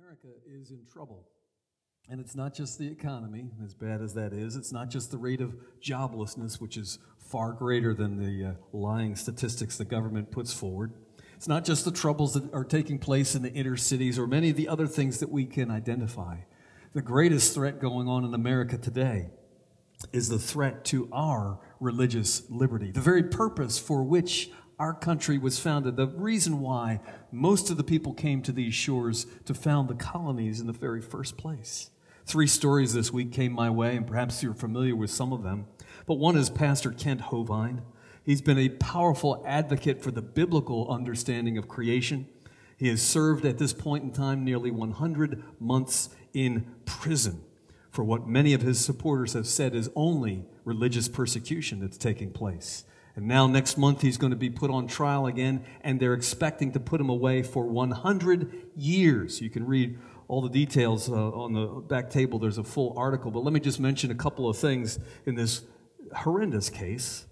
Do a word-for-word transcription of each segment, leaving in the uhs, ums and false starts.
America is in trouble. And it's not just the economy, as bad as that is. It's not just the rate of joblessness, which is far greater than the uh, lying statistics the government puts forward. It's not just the troubles that are taking place in the inner cities or many of the other things that we can identify. The greatest threat going on in America today is the threat to our religious liberty, the very purpose for which our country was founded, the reason why most of the people came to these shores to found the colonies in the very first place. Three stories this week came my way, and perhaps you're familiar with some of them. But one is Pastor Kent Hovind. He's been a powerful advocate for the biblical understanding of creation. He has served at this point in time nearly one hundred months in prison for what many of his supporters have said is only religious persecution that's taking place. And now next month he's going to be put on trial again, and they're expecting to put him away for one hundred years. You can read all the details uh, on the back table. There's a full article, but let me just mention a couple of things in this horrendous case.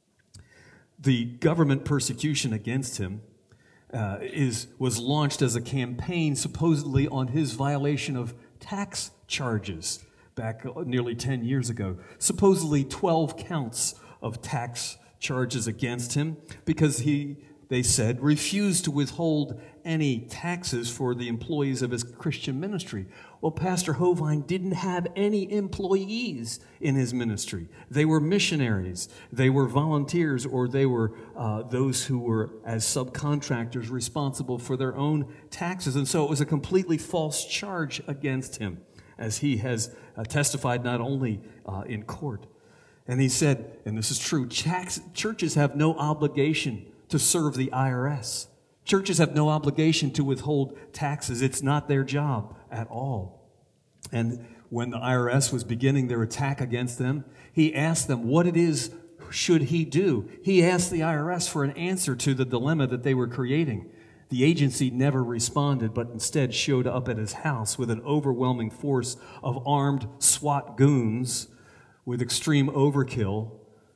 The government persecution against him uh, is was launched as a campaign supposedly on his violation of tax charges back nearly ten years ago. Supposedly twelve counts of tax charges against him because he, they said, refused to withhold any taxes for the employees of his Christian ministry. Well, Pastor Hovind didn't have any employees in his ministry. They were missionaries, they were volunteers, or they were uh, those who were, as subcontractors, responsible for their own taxes. And so it was a completely false charge against him, as he has uh, testified not only uh, in court. And he said, and this is true, churches have no obligation to serve the I R S. Churches have no obligation to withhold taxes. It's not their job at all. And when the I R S was beginning their attack against them, he asked them what it is should he do. He asked the I R S for an answer to the dilemma that they were creating. The agency never responded, but instead showed up at his house with an overwhelming force of armed SWAT goons with extreme overkill,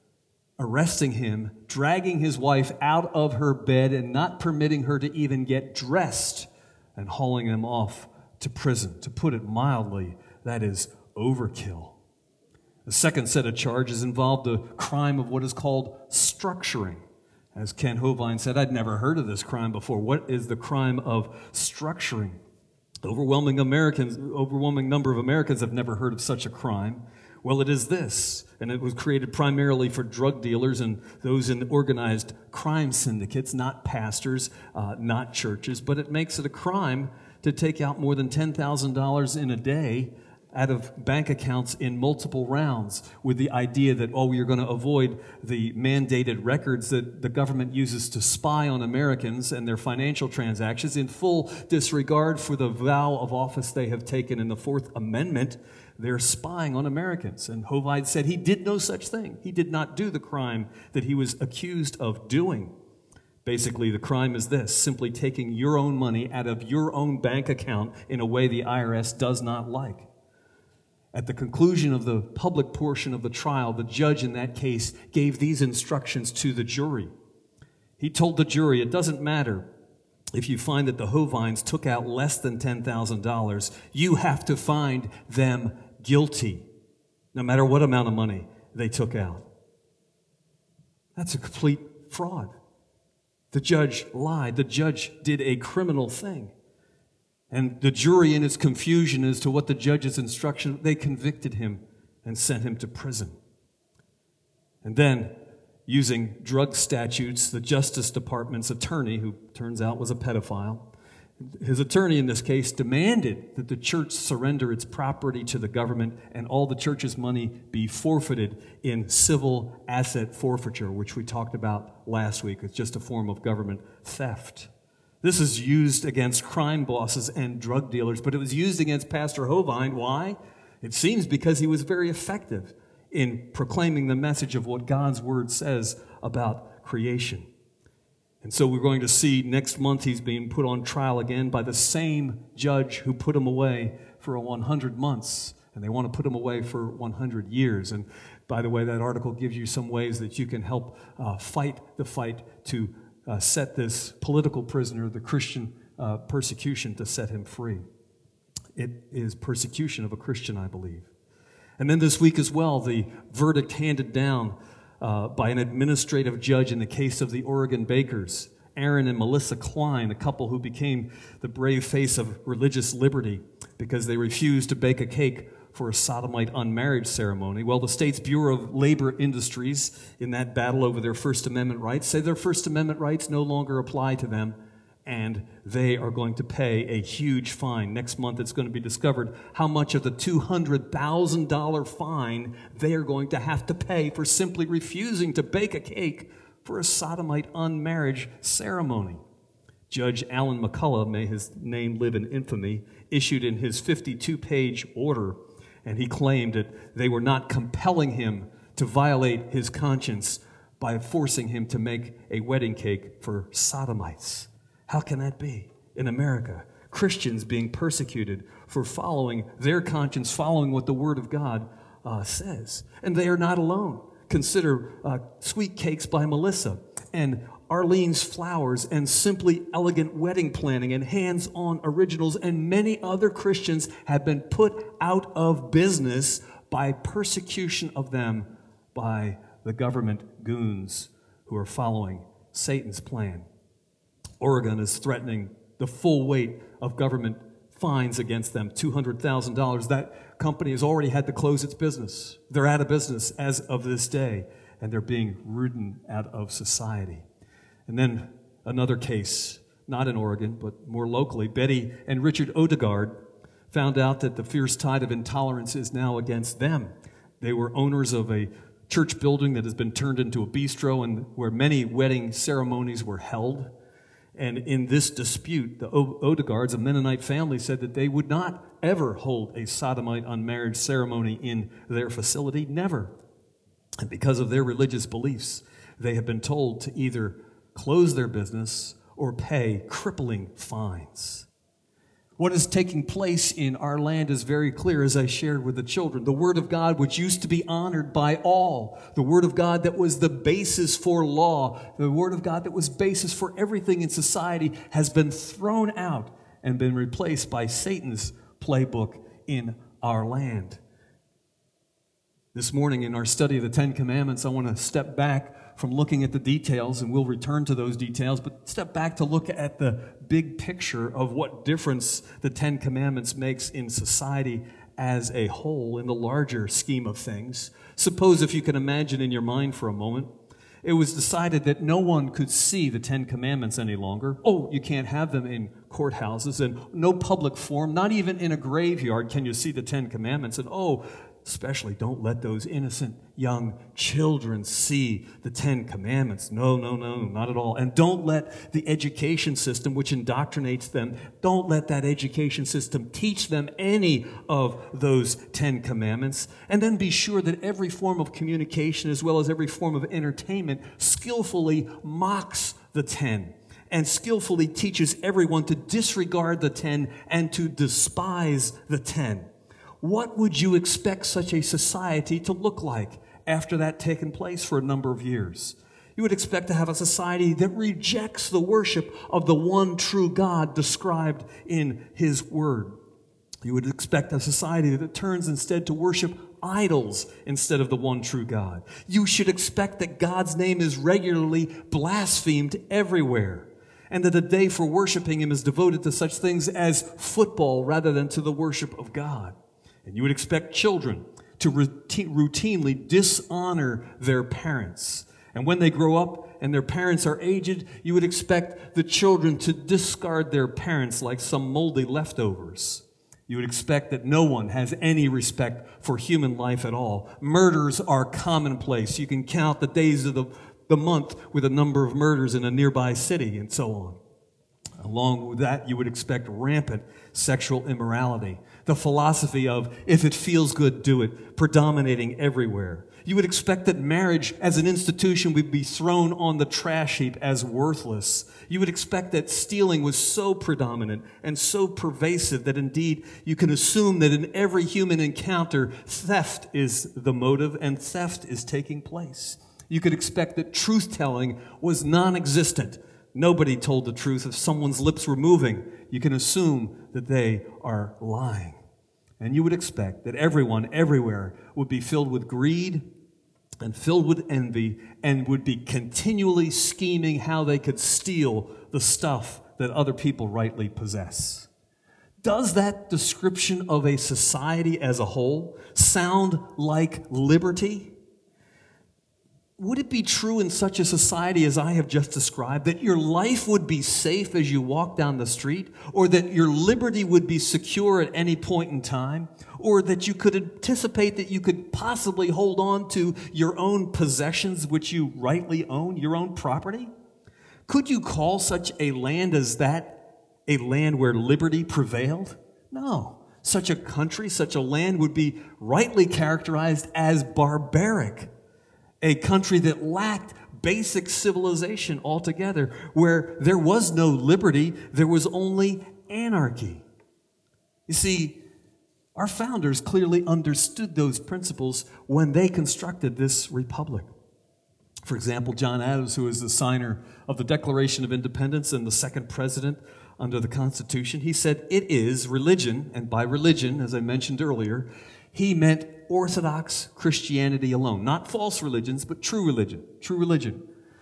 arresting him, dragging his wife out of her bed and not permitting her to even get dressed, and hauling him off to prison. To put it mildly, that is overkill. The second set of charges involved the crime of what is called structuring. As Ken Hovind said, I'd never heard of this crime before. What is the crime of structuring? Overwhelming Americans, overwhelming number of Americans have never heard of such a crime. Well, it is this, and it was created primarily for drug dealers and those in organized crime syndicates, not pastors, uh, not churches, but it makes it a crime to take out more than ten thousand dollars in a day out of bank accounts in multiple rounds with the idea that, oh, you're going to avoid the mandated records that the government uses to spy on Americans and their financial transactions in full disregard for the vow of office they have taken in the Fourth Amendment. They're spying on Americans. And Hovind said he did no such thing. He did not do the crime that he was accused of doing. Basically, the crime is this: simply taking your own money out of your own bank account in a way the I R S does not like. At the conclusion of the public portion of the trial, the judge in that case gave these instructions to the jury. He told the jury, it doesn't matter if you find that the Hovinds took out less than ten thousand dollars, you have to find them guilty, no matter what amount of money they took out. That's a complete fraud. The judge lied. The judge did a criminal thing. And the jury, in its confusion as to what the judge's instruction, they convicted him and sent him to prison. And then, using drug statutes, the Justice Department's attorney, who turns out was a pedophile, his attorney in this case demanded that the church surrender its property to the government and all the church's money be forfeited in civil asset forfeiture, which we talked about last week. It's just a form of government theft. This is used against crime bosses and drug dealers, but it was used against Pastor Hovind. Why? It seems because he was very effective in proclaiming the message of what God's Word says about creation. And so we're going to see next month he's being put on trial again by the same judge who put him away for one hundred months. And they want to put him away for one hundred years. And by the way, that article gives you some ways that you can help uh, fight the fight to uh, set this political prisoner, the Christian uh, persecution, to set him free. It is persecution of a Christian, I believe. And then this week as well, the verdict handed down uh, by an administrative judge in the case of the Oregon bakers, Aaron and Melissa Klein, a couple who became the brave face of religious liberty because they refused to bake a cake for a sodomite unmarriage ceremony. Well, the state's Bureau of Labor Industries, in that battle over their First Amendment rights, say their First Amendment rights no longer apply to them, and they are going to pay a huge fine. Next month, it's going to be discovered how much of the two hundred thousand dollars fine they are going to have to pay for simply refusing to bake a cake for a sodomite unmarriage ceremony. Judge Alan McCullough, may his name live in infamy, issued in his fifty-two page order, and he claimed that they were not compelling him to violate his conscience by forcing him to make a wedding cake for sodomites. How can that be? In America, Christians being persecuted for following their conscience, following what the Word of God uh, says. And they are not alone. Consider uh, Sweet Cakes by Melissa and Arlene's Flowers and Simply Elegant Wedding Planning and Hands-On Originals, and many other Christians have been put out of business by persecution of them by the government goons who are following Satan's plan. Oregon is threatening the full weight of government fines against them, two hundred thousand dollars. That company has already had to close its business. They're out of business as of this day, and they're being rooted out of society. And then another case, not in Oregon, but more locally, Betty and Richard Odegaard found out that the fierce tide of intolerance is now against them. They were owners of a church building that has been turned into a bistro and where many wedding ceremonies were held. And in this dispute, the Odegaards, a Mennonite family, said that they would not ever hold a sodomite unmarriage ceremony in their facility, never. And because of their religious beliefs, they have been told to either close their business or pay crippling fines. What is taking place in our land is very clear, as I shared with the children. The Word of God, which used to be honored by all, the Word of God that was the basis for law, the Word of God that was basis for everything in society, has been thrown out and been replaced by Satan's playbook in our land. This morning in our study of the Ten Commandments, I want to step back from looking at the details, and we'll return to those details, but step back to look at the big picture of what difference the Ten Commandments makes in society as a whole, in the larger scheme of things. Suppose, if you can imagine in your mind for a moment, it was decided that no one could see the Ten Commandments any longer. Oh, you can't have them in courthouses, and no public forum, not even in a graveyard can you see the Ten Commandments. And oh, especially don't let those innocent young children see the Ten Commandments. No, no, no, not at all. And don't let the education system, which indoctrinates them, don't let that education system teach them any of those Ten Commandments. And then be sure that every form of communication, as well as every form of entertainment, skillfully mocks the Ten and skillfully teaches everyone to disregard the Ten and to despise the Ten. What would you expect such a society to look like after that taken place for a number of years? You would expect to have a society that rejects the worship of the one true God described in His Word. You would expect a society that turns instead to worship idols instead of the one true God. You should expect that God's name is regularly blasphemed everywhere, and that a day for worshiping Him is devoted to such things as football rather than to the worship of God. And you would expect children to routinely dishonor their parents. And when they grow up and their parents are aged, you would expect the children to discard their parents like some moldy leftovers. You would expect that no one has any respect for human life at all. Murders are commonplace. You can count the days of the, the month with a number of murders in a nearby city and so on. Along with that, you would expect rampant sexual immorality. The philosophy of, if it feels good, do it, predominating everywhere. You would expect that marriage as an institution would be thrown on the trash heap as worthless. You would expect that stealing was so predominant and so pervasive that indeed you can assume that in every human encounter, theft is the motive and theft is taking place. You could expect that truth-telling was non-existent. nobody told the truth. If someone's lips were moving, you can assume that they are lying. And you would expect that everyone, everywhere, would be filled with greed and filled with envy and would be continually scheming how they could steal the stuff that other people rightly possess. Does that description of a society as a whole sound like liberty? Would it be true in such a society as I have just described that your life would be safe as you walk down the street, or that your liberty would be secure at any point in time, or that you could anticipate that you could possibly hold on to your own possessions which you rightly own, your own property? Could you call such a land as that a land where liberty prevailed? No. Such a country, such a land would be rightly characterized as barbaric. A country that lacked basic civilization altogether, where there was no liberty, there was only anarchy. You see, our founders clearly understood those principles when they constructed this republic. For example, John Adams, who is the signer of the Declaration of Independence and the second president under the Constitution, he said, "It is religion," and by religion, as I mentioned earlier, he meant Orthodox Christianity alone. Not false religions, but true religion. True religion.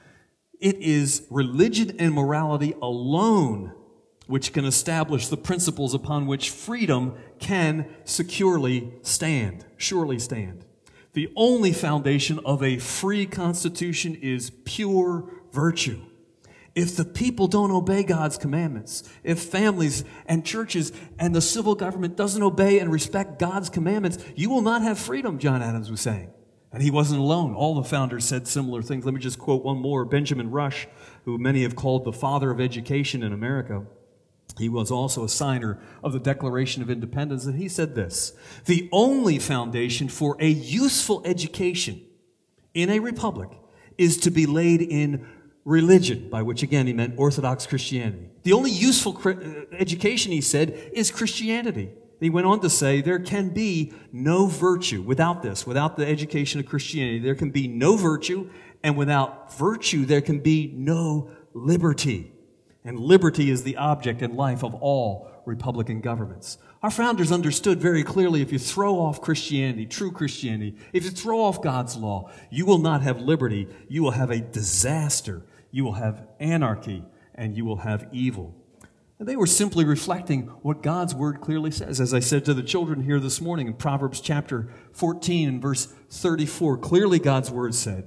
It is religion and morality alone which can establish the principles upon which freedom can securely stand, surely stand. The only foundation of a free constitution is pure virtue. If the people don't obey God's commandments, if families and churches and the civil government doesn't obey and respect God's commandments, you will not have freedom, John Adams was saying. And he wasn't alone. All the founders said similar things. Let me just quote one more. Benjamin Rush, who many have called the father of education in America, he was also a signer of the Declaration of Independence, and he said this: "The only foundation for a useful education in a republic is to be laid in religion," by which, again, he meant Orthodox Christianity. The only useful education, he said, is Christianity. He went on to say, there can be no virtue without this, without the education of Christianity. There can be no virtue, and without virtue, there can be no liberty. And liberty is the object and life of all Republican governments. Our founders understood very clearly, if you throw off Christianity, true Christianity, if you throw off God's law, you will not have liberty. You will have a disaster. You will have anarchy, and you will have evil. And they were simply reflecting what God's word clearly says. As I said to the children here this morning in Proverbs chapter fourteen and verse thirty-four, clearly God's word said,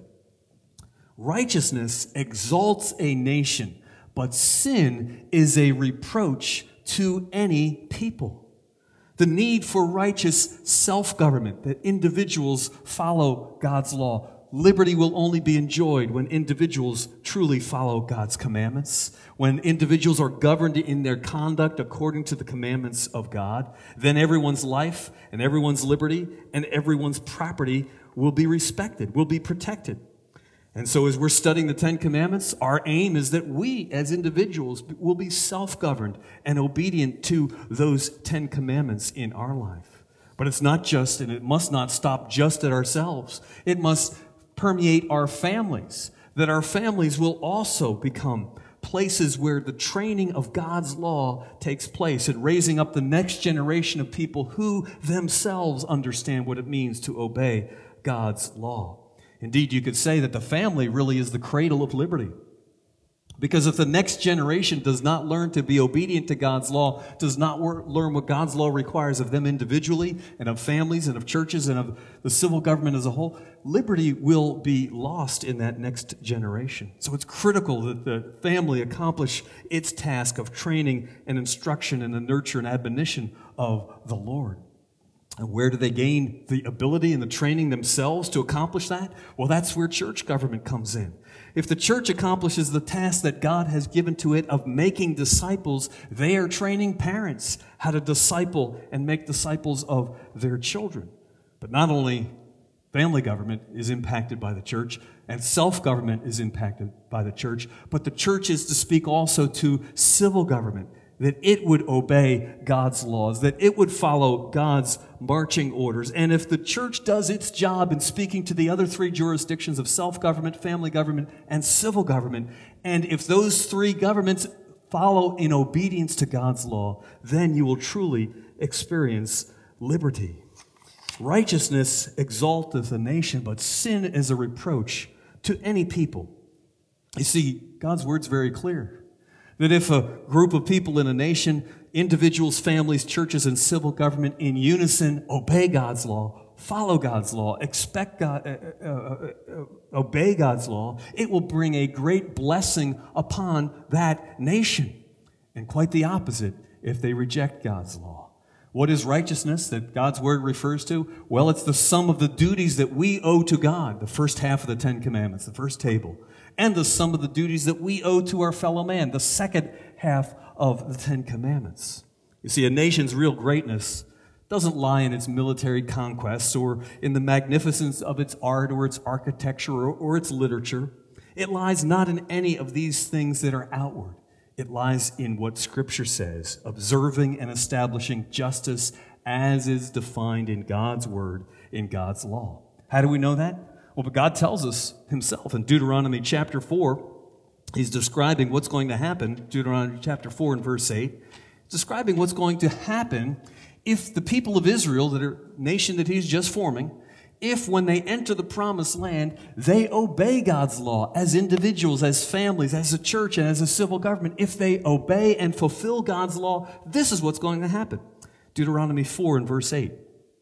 "Righteousness exalts a nation, but sin is a reproach to any people." The need for righteous self-government, that individuals follow God's law. Liberty will only be enjoyed when individuals truly follow God's commandments, when individuals are governed in their conduct according to the commandments of God. Then everyone's life and everyone's liberty and everyone's property will be respected, will be protected. And so as we're studying the Ten Commandments, our aim is that we as individuals will be self-governed and obedient to those Ten Commandments in our life. But it's not just, and it must not stop just at ourselves. It must permeate our families, that our families will also become places where the training of God's law takes place and raising up the next generation of people who themselves understand what it means to obey God's law. Indeed, you could say that the family really is the cradle of liberty. Because if the next generation does not learn to be obedient to God's law, does not wor- learn what God's law requires of them individually and of families and of churches and of the civil government as a whole, liberty will be lost in that next generation. So it's critical that the family accomplish its task of training and instruction and the nurture and admonition of the Lord. And where do they gain the ability and the training themselves to accomplish that? Well, that's where church government comes in. If the church accomplishes the task that God has given to it of making disciples, they are training parents how to disciple and make disciples of their children. But not only family government is impacted by the church, and self-government is impacted by the church, but the church is to speak also to civil government that it would obey God's laws, that it would follow God's marching orders. And if the church does its job in speaking to the other three jurisdictions of self-government, family government, and civil government, and if those three governments follow in obedience to God's law, then you will truly experience liberty. Righteousness exalteth a nation, but sin is a reproach to any people. You see, God's word's very clear. That if a group of people in a nation, individuals, families, churches, and civil government in unison obey God's law, follow God's law, expect God, uh, uh, uh, uh, obey God's law, it will bring a great blessing upon that nation. And quite the opposite if they reject God's law. What is righteousness that God's word refers to? Well, it's the sum of the duties that we owe to God, the first half of the Ten Commandments, the first table, and the sum of the duties that we owe to our fellow man, the second half of the Ten Commandments. You see, a nation's real greatness doesn't lie in its military conquests or in the magnificence of its art or its architecture or, or its literature. It lies not in any of these things that are outward. It lies in what Scripture says, observing and establishing justice as is defined in God's word, in God's law. How do we know that? Well, but God tells us himself in Deuteronomy chapter four. He's describing what's going to happen, Deuteronomy chapter four and verse eight, describing what's going to happen if the people of Israel, that are a nation that he's just forming, if when they enter the promised land, they obey God's law as individuals, as families, as a church, and as a civil government. If they obey and fulfill God's law, this is what's going to happen. Deuteronomy four and verse eight.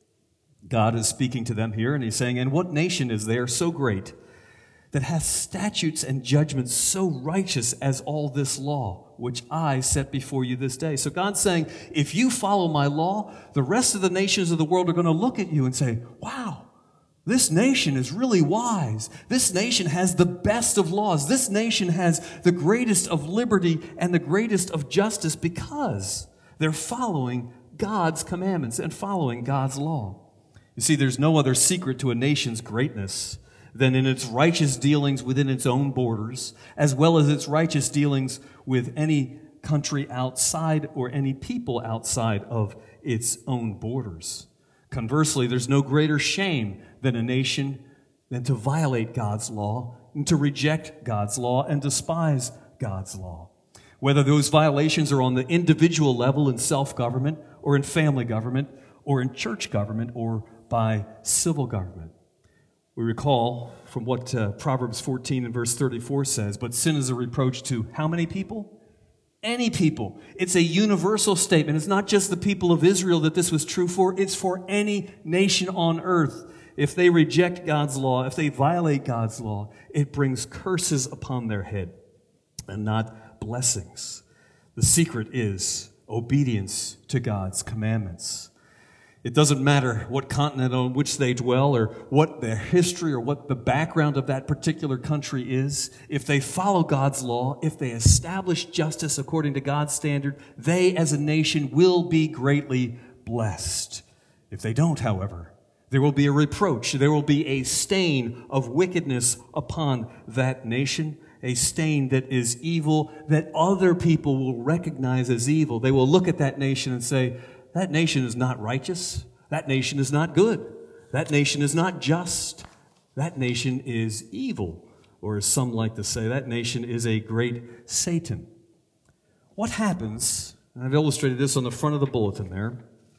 God is speaking to them here, and he's saying, "And what nation is there so great that hath statutes and judgments so righteous as all this law, which I set before you this day?" So God's saying, if you follow my law, the rest of the nations of the world are going to look at you and say, wow, this nation is really wise. This nation has the best of laws. This nation has the greatest of liberty and the greatest of justice because they're following God's commandments and following God's law. You see, there's no other secret to a nation's greatness than in its righteous dealings within its own borders, as well as its righteous dealings with any country outside or any people outside of its own borders. Conversely, there's no greater shame than a nation than to violate God's law and to reject God's law and despise God's law. Whether those violations are on the individual level in self-government or in family government or in church government or by civil government. We recall from what uh, Proverbs fourteen and verse thirty-four says, but sin is a reproach to how many people? Any people. It's a universal statement. It's not just the people of Israel that this was true for. It's for any nation on earth. If they reject God's law, if they violate God's law, it brings curses upon their head and not blessings. The secret is obedience to God's commandments. It doesn't matter what continent on which they dwell or what their history or what the background of that particular country is. If they follow God's law, if they establish justice according to God's standard, they as a nation will be greatly blessed. If they don't, however, there will be a reproach. There will be a stain of wickedness upon that nation, a stain that is evil, that other people will recognize as evil. They will look at that nation and say, that nation is not righteous. That nation is not good. That nation is not just. That nation is evil. Or as some like to say, that nation is a great Satan. What happens, and I've illustrated this on the front of the bulletin there,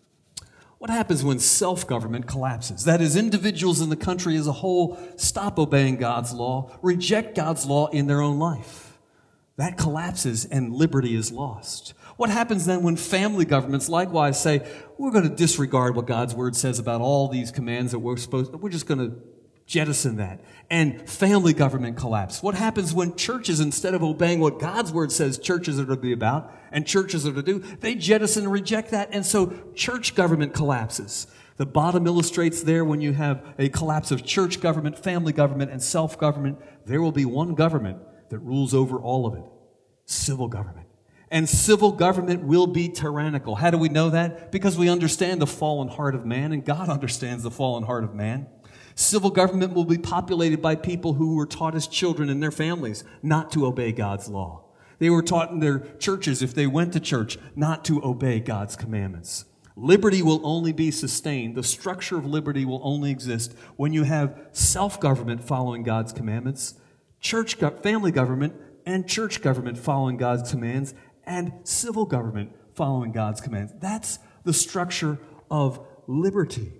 what happens when self-government collapses? That is, individuals in the country as a whole stop obeying God's law, reject God's law in their own life. That collapses and liberty is lost. What happens then when family governments likewise say, we're going to disregard what God's word says about all these commands that we're supposed to, we're just going to jettison that. And family government collapse. What happens when churches, instead of obeying what God's word says churches are to be about and churches are to do, they jettison and reject that, and so church government collapses. The bottom illustrates there when you have a collapse of church government, family government, and self-government, there will be one government that rules over all of it. Civil government. And civil government will be tyrannical. How do we know that? Because we understand the fallen heart of man, and God understands the fallen heart of man. Civil government will be populated by people who were taught as children in their families not to obey God's law. They were taught in their churches, if they went to church, not to obey God's commandments. Liberty will only be sustained. The structure of liberty will only exist when you have self-government following God's commandments, church, family government, and church government following God's commands, and civil government following God's commands. That's the structure of liberty.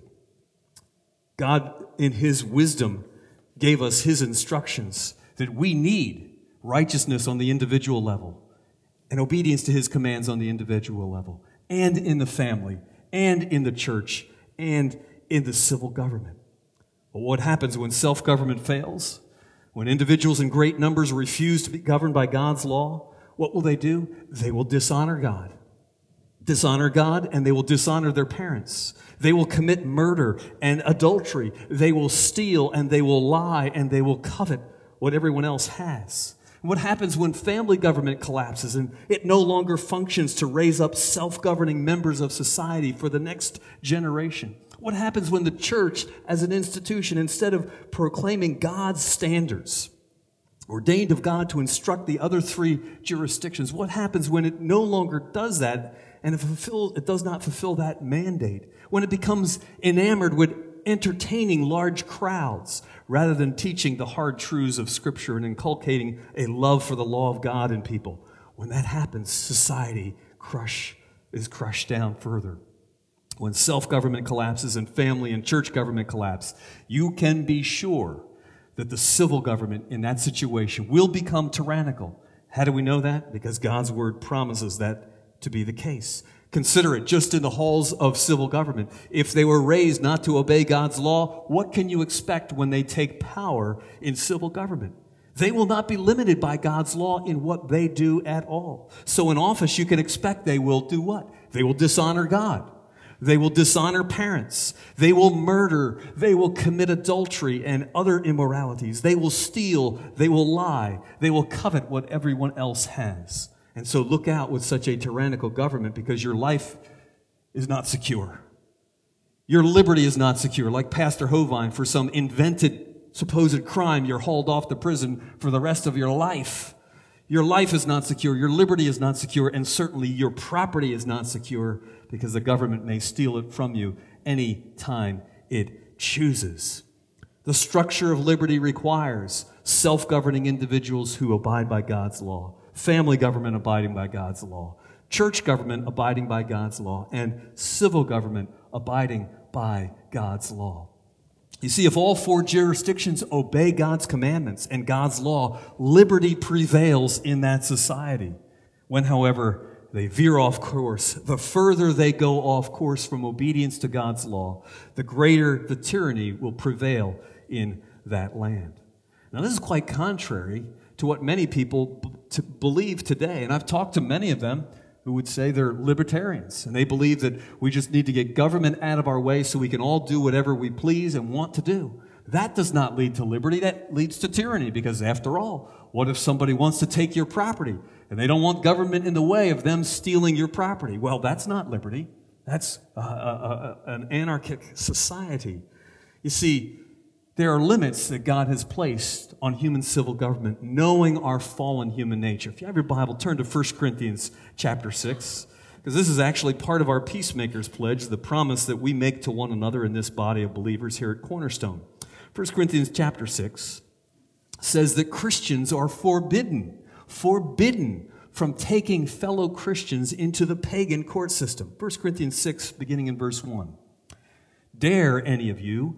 God, in His wisdom, gave us His instructions that we need righteousness on the individual level and obedience to His commands on the individual level, and in the family, and in the church, and in the civil government. But what happens when self-government fails? When individuals in great numbers refuse to be governed by God's law, what will they do? They will dishonor God. Dishonor God, and they will dishonor their parents. They will commit murder and adultery. They will steal, and they will lie, and they will covet what everyone else has. What happens when family government collapses and it no longer functions to raise up self-governing members of society for the next generation? What happens when the church as an institution, instead of proclaiming God's standards, ordained of God to instruct the other three jurisdictions, what happens when it no longer does that and it, fulfills, it does not fulfill that mandate? When it becomes enamored with entertaining large crowds rather than teaching the hard truths of Scripture and inculcating a love for the law of God in people. When that happens, society crush is crushed down further. When self-government collapses and family and church government collapse, you can be sure that the civil government in that situation will become tyrannical. How do we know that? Because God's Word promises that to be the case. Consider it just in the halls of civil government. If they were raised not to obey God's law, what can you expect when they take power in civil government? They will not be limited by God's law in what they do at all. So in office, you can expect they will do what? They will dishonor God. They will dishonor parents. They will murder. They will commit adultery and other immoralities. They will steal. They will lie. They will covet what everyone else has. And so look out with such a tyrannical government, because your life is not secure. Your liberty is not secure. Like Pastor Hovine, for some invented supposed crime, you're hauled off to prison for the rest of your life. Your life is not secure. Your liberty is not secure. And certainly your property is not secure, because the government may steal it from you any time it chooses. The structure of liberty requires self-governing individuals who abide by God's law, family government abiding by God's law, church government abiding by God's law, and civil government abiding by God's law. You see, if all four jurisdictions obey God's commandments and God's law, liberty prevails in that society. When, however, they veer off course, the further they go off course from obedience to God's law, the greater the tyranny will prevail in that land. Now, this is quite contrary to what many people b- to believe today. And I've talked to many of them who would say they're libertarians, and they believe that we just need to get government out of our way so we can all do whatever we please and want to do. That does not lead to liberty. That leads to tyranny, because after all, what if somebody wants to take your property and they don't want government in the way of them stealing your property? Well, that's not liberty. That's uh, uh, uh, an anarchic society. You see, there are limits that God has placed on human civil government, knowing our fallen human nature. If you have your Bible, turn to First Corinthians chapter six, because this is actually part of our Peacemakers Pledge, the promise that we make to one another in this body of believers here at Cornerstone. First Corinthians chapter six says that Christians are forbidden, forbidden from taking fellow Christians into the pagan court system. First Corinthians six, beginning in verse one. Dare any of you,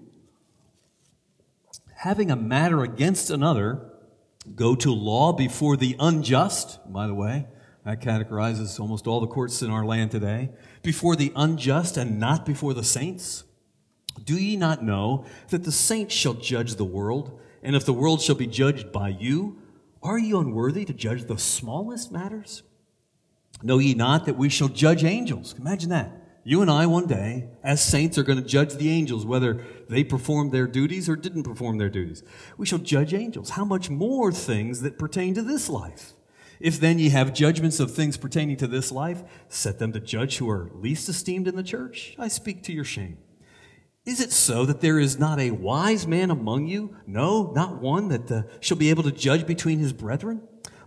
having a matter against another, go to law before the unjust? By the way, that categorizes almost all the courts in our land today. Before the unjust and not before the saints? Do ye not know that the saints shall judge the world? And if the world shall be judged by you, are you unworthy to judge the smallest matters? Know ye not that we shall judge angels? Imagine that. You and I one day, as saints, are going to judge the angels, whether they performed their duties or didn't perform their duties. We shall judge angels. How much more things that pertain to this life? If then ye have judgments of things pertaining to this life, set them to judge who are least esteemed in the church. I speak to your shame. Is it so that there is not a wise man among you? No, not one that uh, shall be able to judge between his brethren. But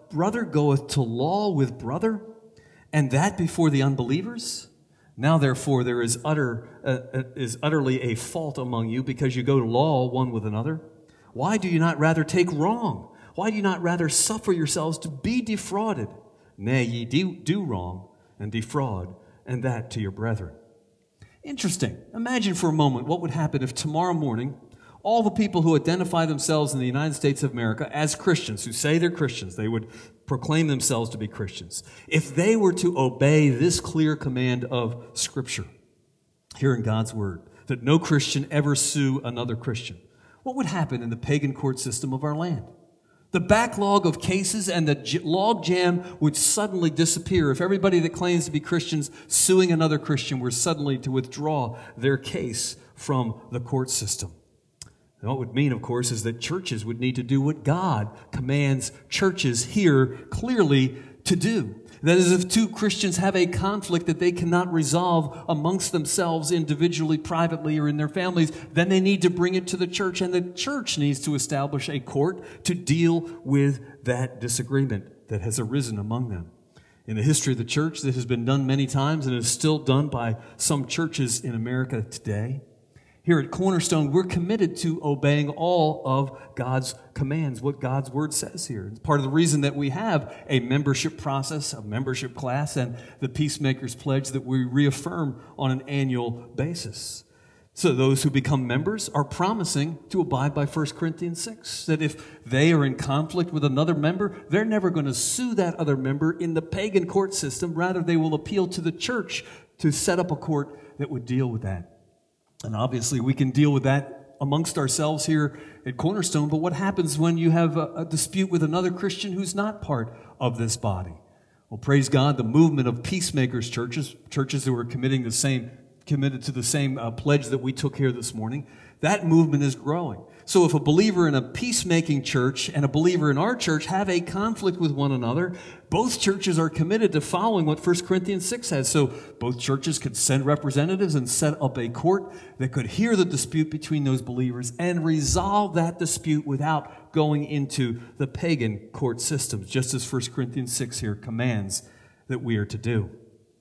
brother goeth to law with brother, and that before the unbelievers? Now therefore there is utter uh, is utterly a fault among you, because you go to law one with another. Why do you not rather take wrong? Why do you not rather suffer yourselves to be defrauded? Nay, ye do, do wrong and defraud, and that to your brethren. Interesting. Imagine for a moment what would happen if tomorrow morning all the people who identify themselves in the United States of America as Christians, who say they're Christians, they would proclaim themselves to be Christians, if they were to obey this clear command of Scripture here in God's Word, that no Christian ever sue another Christian, what would happen in the pagan court system of our land? The backlog of cases and the log jam would suddenly disappear if everybody that claims to be Christians suing another Christian were suddenly to withdraw their case from the court system. And what it would mean, of course, is that churches would need to do what God commands churches here clearly to do. That is, if two Christians have a conflict that they cannot resolve amongst themselves individually, privately, or in their families, then they need to bring it to the church, and the church needs to establish a court to deal with that disagreement that has arisen among them. In the history of the church, this has been done many times and is still done by some churches in America today. Here at Cornerstone, we're committed to obeying all of God's commands, what God's Word says here. It's part of the reason that we have a membership process, a membership class, and the Peacemakers Pledge that we reaffirm on an annual basis. So those who become members are promising to abide by First Corinthians six, that if they are in conflict with another member, they're never going to sue that other member in the pagan court system. Rather, they will appeal to the church to set up a court that would deal with that. And obviously, we can deal with that amongst ourselves here at Cornerstone, but what happens when you have a, a dispute with another Christian who's not part of this body? Well, praise God, the movement of peacemakers churches, churches who are committing the same, committed to the same uh, pledge that we took here this morning, that movement is growing. So if a believer in a peacemaking church and a believer in our church have a conflict with one another, both churches are committed to following what First Corinthians six says. So both churches could send representatives and set up a court that could hear the dispute between those believers and resolve that dispute without going into the pagan court systems, just as First Corinthians six here commands that we are to do.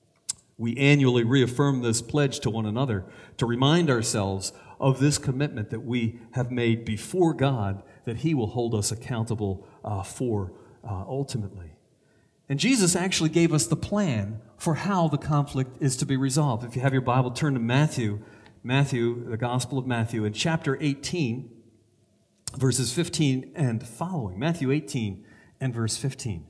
We annually reaffirm this pledge to one another to remind ourselves of this commitment that we have made before God, that He will hold us accountable uh, for uh, ultimately. And Jesus actually gave us the plan for how the conflict is to be resolved. If you have your Bible, turn to Matthew, Matthew, the Gospel of Matthew, in chapter eighteen, verses fifteen and following. Matthew eighteen and verse fifteen.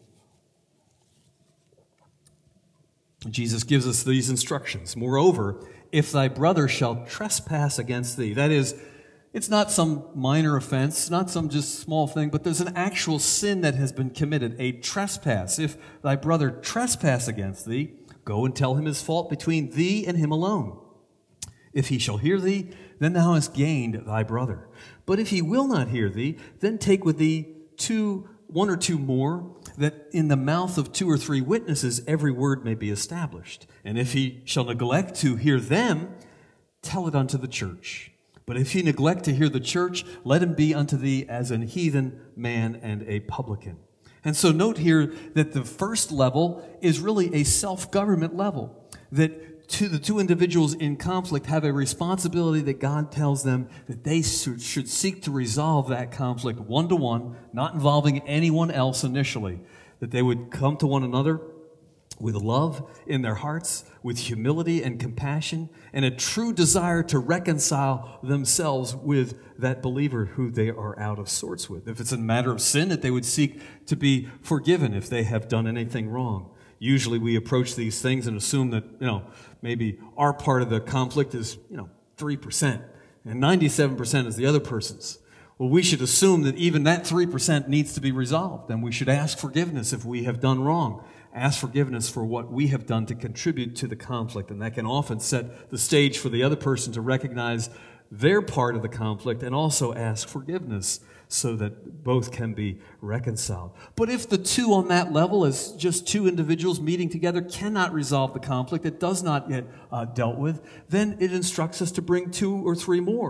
Jesus gives us these instructions. Moreover, if thy brother shall trespass against thee, that is, it's not some minor offense, not some just small thing, but there's an actual sin that has been committed, a trespass. If thy brother trespass against thee, go and tell him his fault between thee and him alone. If he shall hear thee, then thou hast gained thy brother. But if he will not hear thee, then take with thee two, one or two more, that in the mouth of two or three witnesses every word may be established. And if he shall neglect to hear them, tell it unto the church. But if he neglect to hear the church, let him be unto thee as an heathen man and a publican. And so note here that the first level is really a self-government level, that to the two individuals in conflict have a responsibility that God tells them that they should seek to resolve that conflict one-to-one, not involving anyone else initially, that they would come to one another with love in their hearts, with humility and compassion, and a true desire to reconcile themselves with that believer who they are out of sorts with. If it's a matter of sin, that they would seek to be forgiven if they have done anything wrong. Usually we approach these things and assume that, you know, maybe our part of the conflict is, you know, three percent, and ninety-seven percent is the other person's. Well, we should assume that even that three percent needs to be resolved, and we should ask forgiveness if we have done wrong. Ask forgiveness for what we have done to contribute to the conflict, and that can often set the stage for the other person to recognize their part of the conflict and also ask forgiveness so that both can be reconciled. But if the two on that level, as just two individuals meeting together, cannot resolve the conflict, it does not yet uh, dealt with, then it instructs us to bring two or three more,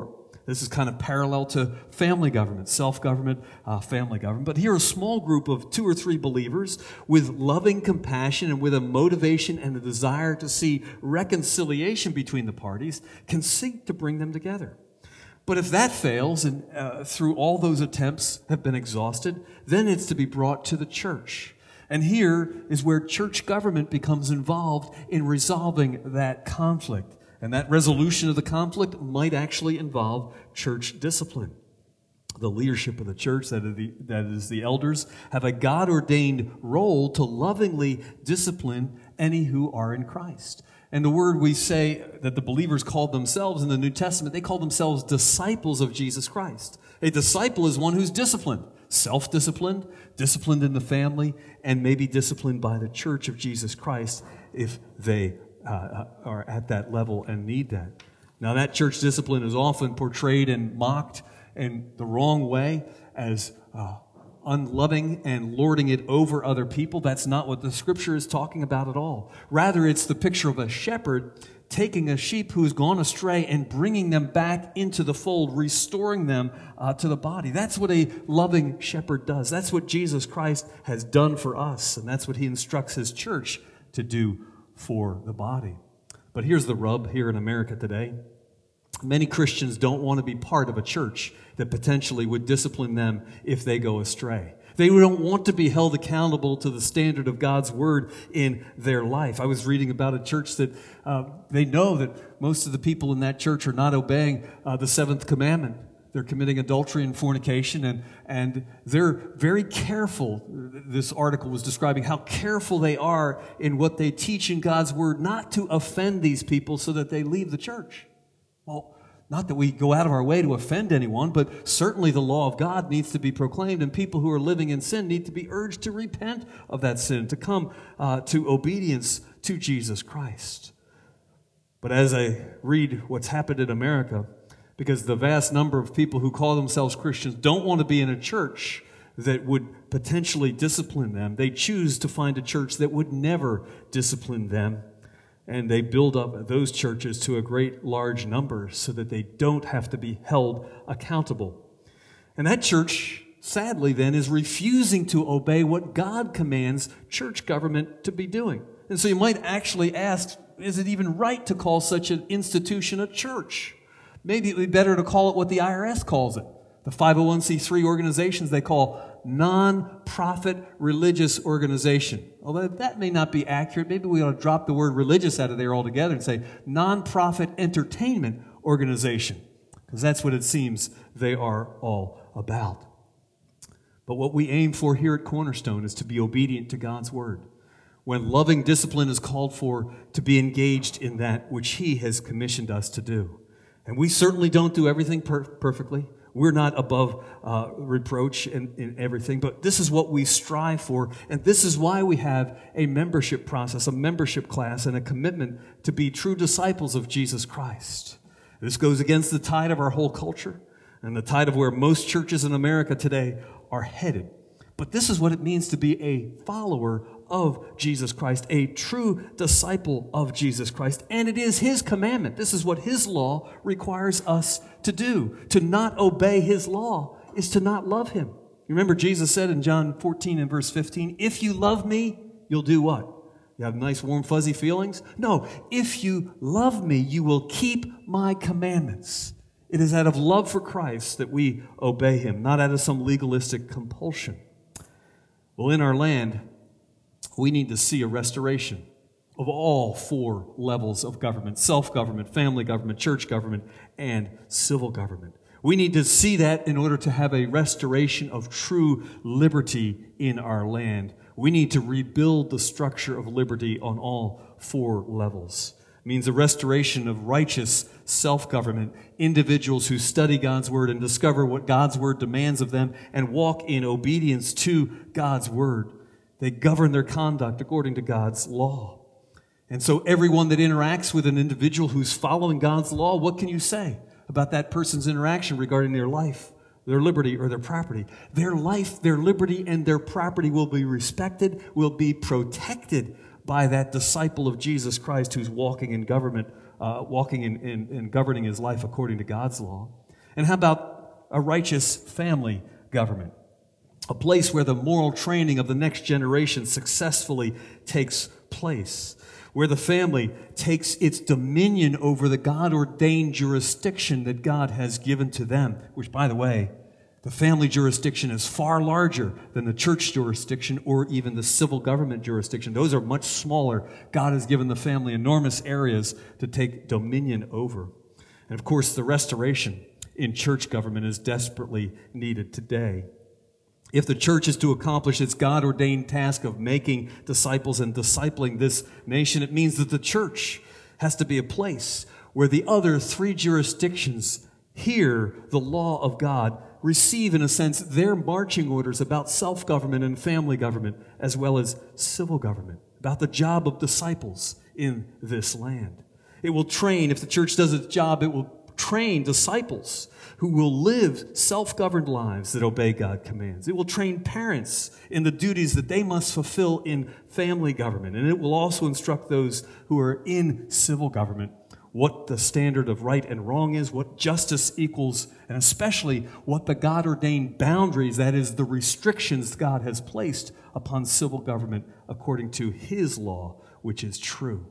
This is kind of parallel to family government, self-government, uh, family government. But here a small group of two or three believers with loving compassion and with a motivation and a desire to see reconciliation between the parties can seek to bring them together. But if that fails and uh, through all those attempts have been exhausted, then it's to be brought to the church. And here is where church government becomes involved in resolving that conflict. And that resolution of the conflict might actually involve church discipline. The leadership of the church, that is the, that is the elders, have a God-ordained role to lovingly discipline any who are in Christ. And the word we say that the believers called themselves in the New Testament, they call themselves disciples of Jesus Christ. A disciple is one who's disciplined, self-disciplined, disciplined in the family, and maybe disciplined by the church of Jesus Christ if they uh, are at that level and need that. Now, that church discipline is often portrayed and mocked in the wrong way as uh, unloving and lording it over other people. That's not what the Scripture is talking about at all. Rather, it's the picture of a shepherd taking a sheep who's gone astray and bringing them back into the fold, restoring them uh, to the body. That's what a loving shepherd does. That's what Jesus Christ has done for us, and that's what he instructs his church to do for the body. But here's the rub here in America today. Many Christians don't want to be part of a church that potentially would discipline them if they go astray. They don't want to be held accountable to the standard of God's word in their life. I was reading about a church that uh, they know that most of the people in that church are not obeying uh, the seventh commandment. They're committing adultery and fornication, and, and they're very careful. This article was describing how careful they are in what they teach in God's word not to offend these people so that they leave the church. Well, not that we go out of our way to offend anyone, but certainly the law of God needs to be proclaimed, and people who are living in sin need to be urged to repent of that sin, to come uh, to obedience to Jesus Christ. But as I read what's happened in America, because the vast number of people who call themselves Christians don't want to be in a church that would potentially discipline them, they choose to find a church that would never discipline them. And they build up those churches to a great large number so that they don't have to be held accountable. And that church, sadly then, is refusing to obey what God commands church government to be doing. And so you might actually ask, is it even right to call such an institution a church? Maybe it would be better to call it what the I R S calls it. The five oh one c three organizations they call non-profit religious organization. Although that may not be accurate, maybe we ought to drop the word religious out of there altogether and say non-profit entertainment organization, because that's what it seems they are all about. But what we aim for here at Cornerstone is to be obedient to God's word. When loving discipline is called for, to be engaged in that which he has commissioned us to do. And we certainly don't do everything per- perfectly. We're not above uh, reproach in, in everything, but this is what we strive for, and this is why we have a membership process, a membership class, and a commitment to be true disciples of Jesus Christ. This goes against the tide of our whole culture and the tide of where most churches in America today are headed. But this is what it means to be a follower of Jesus Christ, a true disciple of Jesus Christ. And it is his commandment. This is what his law requires us to do. To not obey his law is to not love him. You remember Jesus said in John fourteen and verse fifteen, if you love me, you'll do what? You have nice, warm, fuzzy feelings? No, if you love me, you will keep my commandments. It is out of love for Christ that we obey him, not out of some legalistic compulsion. Well, in our land, we need to see a restoration of all four levels of government: self-government, family government, church government, and civil government. We need to see that in order to have a restoration of true liberty in our land. We need to rebuild the structure of liberty on all four levels. It means a restoration of righteous self-government, individuals who study God's word and discover what God's word demands of them and walk in obedience to God's word. They govern their conduct according to God's law. And so everyone that interacts with an individual who's following God's law, what can you say about that person's interaction regarding their life, their liberty, or their property? Their life, their liberty, and their property will be respected, will be protected by that disciple of Jesus Christ who's walking in government, uh, walking in, in, in governing his life according to God's law. And how about a righteous family government? A place where the moral training of the next generation successfully takes place, where the family takes its dominion over the God-ordained jurisdiction that God has given to them, which, by the way, the family jurisdiction is far larger than the church jurisdiction or even the civil government jurisdiction. Those are much smaller. God has given the family enormous areas to take dominion over. And of course, the restoration in church government is desperately needed today. If the church is to accomplish its God-ordained task of making disciples and discipling this nation, it means that the church has to be a place where the other three jurisdictions hear the law of God, receive, in a sense, their marching orders about self-government and family government, as well as civil government, about the job of disciples in this land. It will train, if the church does its job, it will train disciples who will live self-governed lives that obey God's commands. It will train parents in the duties that they must fulfill in family government. And it will also instruct those who are in civil government what the standard of right and wrong is, what justice equals, and especially what the God-ordained boundaries, that is, the restrictions God has placed upon civil government according to His law, which is true.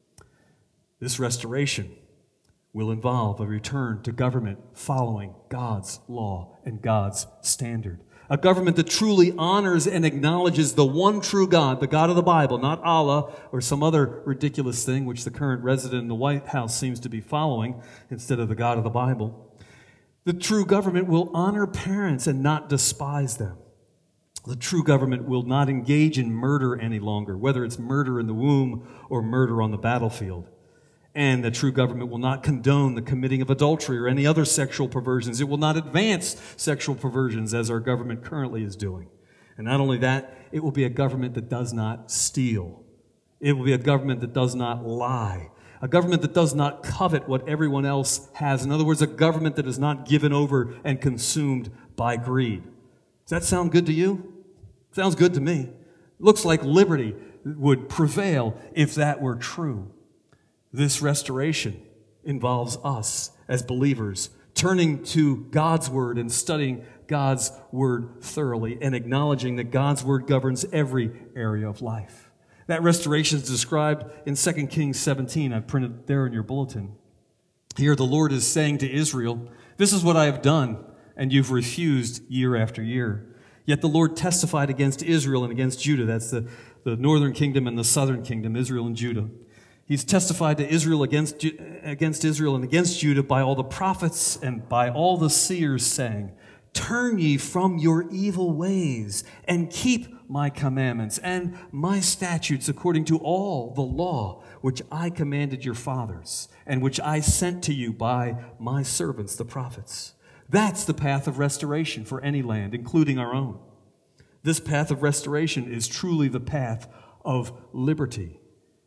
This restoration will involve a return to government following God's law and God's standard. A government that truly honors and acknowledges the one true God, the God of the Bible, not Allah or some other ridiculous thing which the current resident in the White House seems to be following instead of the God of the Bible. The true government will honor parents and not despise them. The true government will not engage in murder any longer, whether it's murder in the womb or murder on the battlefield. And the true government will not condone the committing of adultery or any other sexual perversions. It will not advance sexual perversions as our government currently is doing. And not only that, it will be a government that does not steal. It will be a government that does not lie. A government that does not covet what everyone else has. In other words, a government that is not given over and consumed by greed. Does that sound good to you? Sounds good to me. Looks like liberty would prevail if that were true. This restoration involves us as believers turning to God's Word and studying God's Word thoroughly and acknowledging that God's Word governs every area of life. That restoration is described in Second Kings seventeen. I've printed there in your bulletin. Here the Lord is saying to Israel, "This is what I have done, and you've refused year after year." Yet the Lord testified against Israel and against Judah. That's the, the northern kingdom and the southern kingdom, Israel and Judah. He's testified to Israel against, against Israel and against Judah by all the prophets and by all the seers, saying, "Turn ye from your evil ways and keep my commandments and my statutes according to all the law which I commanded your fathers and which I sent to you by my servants, the prophets." That's the path of restoration for any land, including our own. This path of restoration is truly the path of liberty.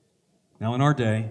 Now, in our day,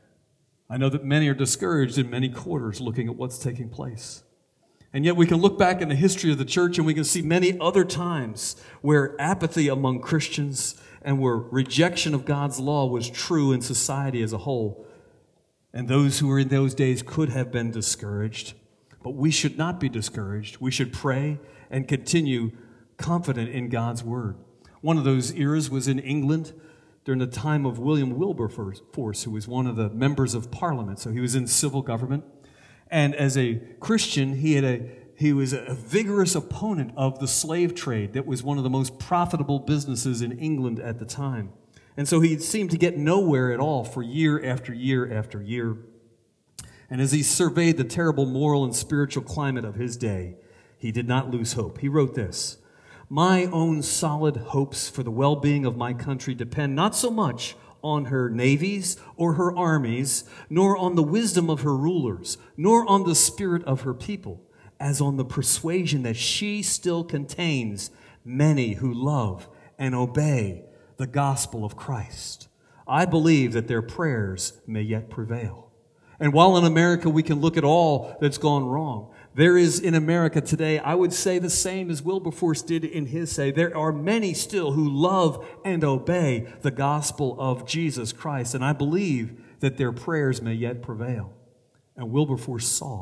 I know that many are discouraged in many quarters looking at what's taking place. And yet we can look back in the history of the church and we can see many other times where apathy among Christians and where rejection of God's law was true in society as a whole. And those who were in those days could have been discouraged. But we should not be discouraged. We should pray and continue confident in God's Word. One of those eras was in England during the time of William Wilberforce, who was one of the members of Parliament. So he was in civil government. And as a Christian, he had a he was a vigorous opponent of the slave trade that was one of the most profitable businesses in England at the time. And so he seemed to get nowhere at all for year after year after year. And as he surveyed the terrible moral and spiritual climate of his day, he did not lose hope. He wrote this: "My own solid hopes for the well-being of my country depend not so much on her navies or her armies, nor on the wisdom of her rulers, nor on the spirit of her people, as on the persuasion that she still contains many who love and obey the gospel of Christ. I believe that their prayers may yet prevail." And while in America we can look at all that's gone wrong, there is in America today, I would say the same as Wilberforce did in his day. There are many still who love and obey the gospel of Jesus Christ. And I believe that their prayers may yet prevail. And Wilberforce saw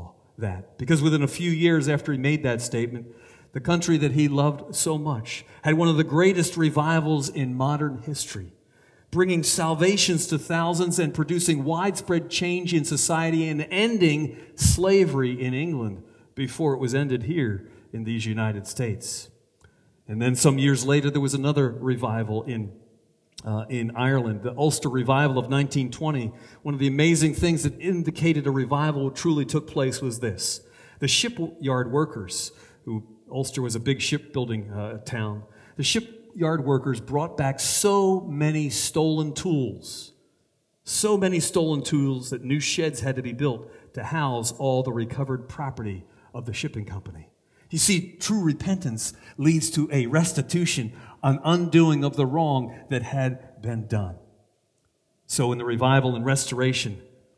that. Because within a few years after he made that statement, the country that he loved so much had one of the greatest revivals in modern history, bringing salvations to thousands and producing widespread change in society and ending slavery in England before it was ended here in these United States. And then some years later, there was another revival in uh, in Ireland, the Ulster Revival of nineteen twenty. One of the amazing things that indicated a revival truly took place was this. The shipyard workers, who Ulster was a big shipbuilding uh, town, the shipyard workers brought back so many stolen tools, so many stolen tools that new sheds had to be built to house all the recovered property of the shipping company. You see, true repentance leads to a restitution, an undoing of the wrong that had been done. So in the revival and restoration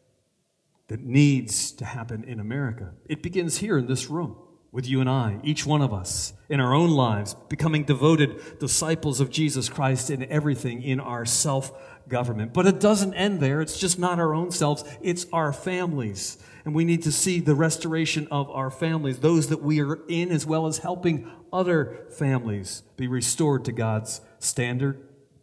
that needs to happen in America, it begins here in this room with you and I, each one of us, in our own lives, becoming devoted disciples of Jesus Christ in everything in our self-government. But it doesn't end there. It's just not our own selves. It's our families. And we need to see the restoration of our families, those that we are in, as well as helping other families be restored to God's standard.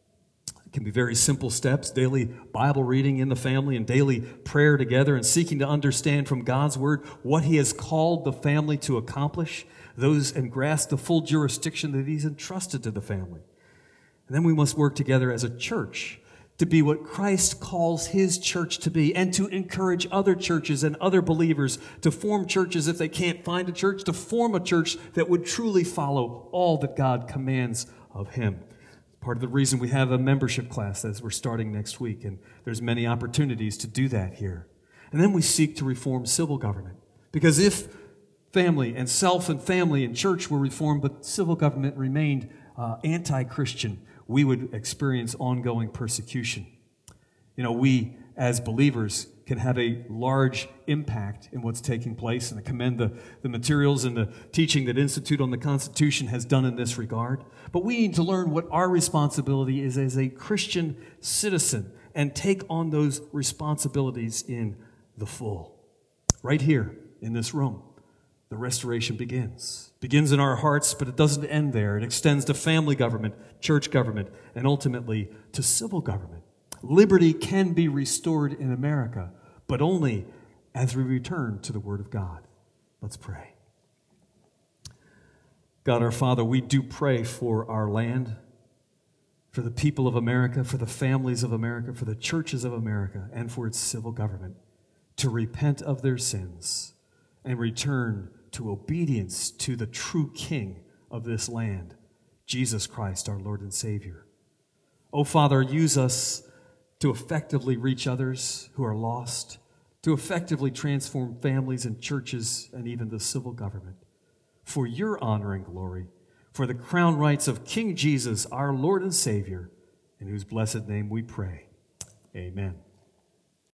It can be very simple steps, daily Bible reading in the family and daily prayer together and seeking to understand from God's Word what He has called the family to accomplish, those and grasp the full jurisdiction that He's entrusted to the family. And then we must work together as a church to be what Christ calls His church to be, and to encourage other churches and other believers to form churches if they can't find a church, to form a church that would truly follow all that God commands of Him. Part of the reason we have a membership class as we're starting next week, and there's many opportunities to do that here. And then we seek to reform civil government, because if family and self and family and church were reformed, but civil government remained uh, anti-Christian, we would experience ongoing persecution. You know, we as believers can have a large impact in what's taking place, and I commend the, the materials and the teaching that Institute on the Constitution has done in this regard. But we need to learn what our responsibility is as a Christian citizen and take on those responsibilities in the full. Right here in this room, the restoration begins. Begins in our hearts, but it doesn't end there. It extends to family government, church government, and ultimately to civil government. Liberty can be restored in America, but only as we return to the Word of God. Let's pray. God our Father, we do pray for our land, for the people of America, for the families of America, for the churches of America, and for its civil government, to repent of their sins and return to obedience to the true King of this land, Jesus Christ, our Lord and Savior. Oh, Father, use us to effectively reach others who are lost, to effectively transform families and churches and even the civil government, for your honor and glory, for the crown rights of King Jesus, our Lord and Savior, in whose blessed name we pray. Amen.